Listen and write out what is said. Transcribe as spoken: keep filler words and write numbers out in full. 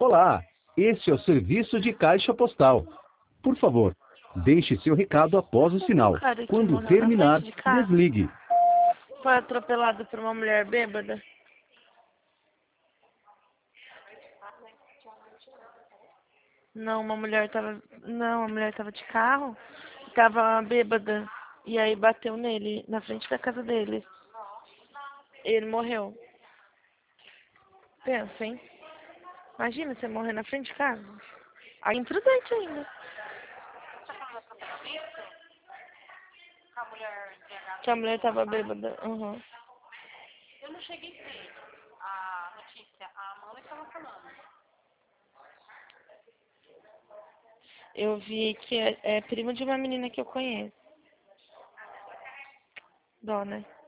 Olá, este é o serviço de caixa postal. Por favor, deixe seu recado após o sinal. O cara que Quando morreu na terminar, frente de casa desligue. foi atropelado por uma mulher bêbada. Não, uma mulher tava. Não, a mulher tava de carro, tava bêbada. E aí bateu nele, na frente da casa dele. Ele morreu. Pensa, hein? Imagina você morrer na frente de casa. Aí imprudente ainda. A mulher B H. Que a mulher tava bêbada. Uhum. Eu não cheguei a ver a notícia. A Amanda estava falando. Eu vi que é, é primo de uma menina que eu conheço. Dó, né?